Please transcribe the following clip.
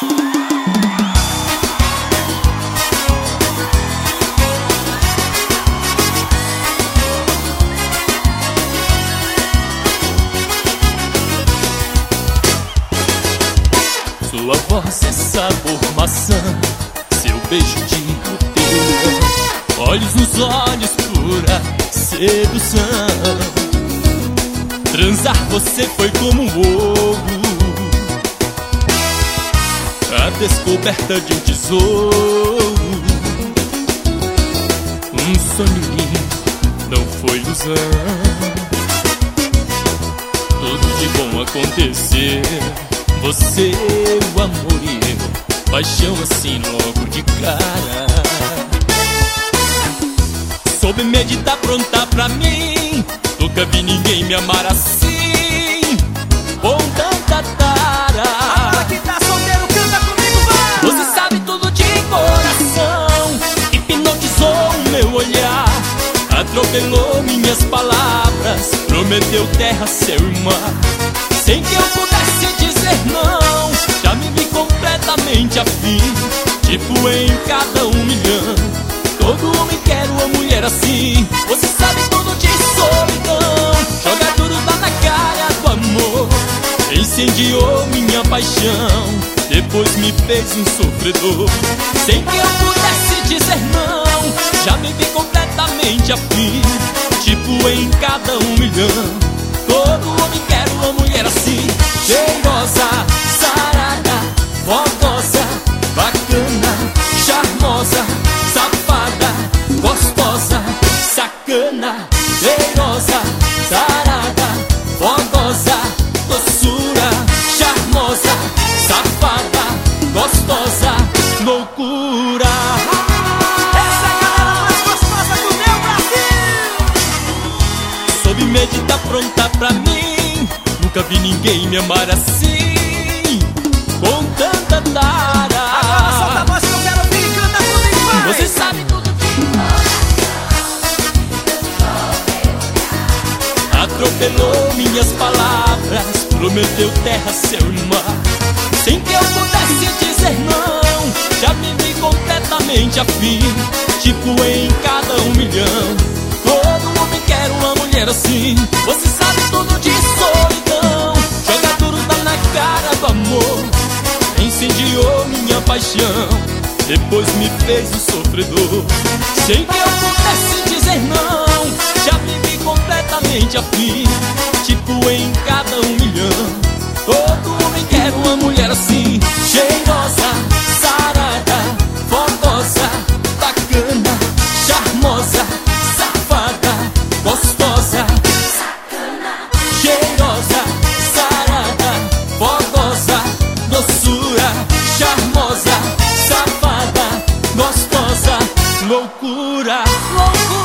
Sua voz é sabor maçã, seu beijo de hortelã, olhos nos olhos, pura sedução. Transar você foi como um ovo, a descoberta de um tesouro. Um sonho lindo, não foi ilusão. Tudo de bom acontecer, você, o amor e eu, paixão assim logo de cara. Soube meditar, pronta pra mim, nunca vi ninguém me amar assim, com tanta tara. Agora que tá solteiro, canta comigo, vai! Você sabe tudo de coração, hipnotizou o meu olhar, atropelou minhas palavras, prometeu terra, céu e mar. Sem que eu pudesse dizer não, já me vi completamente afim, tipo em cada 1 milhão. Todo homem quer uma mulher assim. Você sabe tudo de solidão, joga tudo lá na cara do amor, incendiou minha paixão, depois me fez um sofredor. Sem que eu pudesse dizer não, já me vi completamente afim, tipo em cada 1 milhão. Todo homem quer uma mulher assim, cheirosa, sarada, fogosa, bacana, charmosa, safada, gostosa, sacana. Cheirosa, sarada, fogosa, doçura, charmosa, safada, gostosa, loucura. Essa é a galera mais gostosa do meu Brasil! Soube meditar, pronta pra mim, nunca vi ninguém me amar assim, com tanta tara. Agora solta a voz que eu quero ouvir, canta comigo, vai! Você sabe tudo de atropelou minhas palavras, prometeu terra, céu e mar. Sem que eu pudesse dizer não, já me vi completamente afim, tipo em cada 1 milhão. Todo homem quer uma mulher assim. Você sabe tudo de solidão, joga tudo lá na cara do amor, incendiou minha paixão, depois me fez um sofredor. Sem que eu pudesse dizer não, já me vi completamente afim, tipo em cada 1 milhão. Todo homem quer uma mulher assim, cheirosa, sarada, fogosa, bacana, charmosa, safada, gostosa, sacana. Cheirosa, sarada, fogosa, doçura, charmosa, safada, gostosa, loucura, loucura.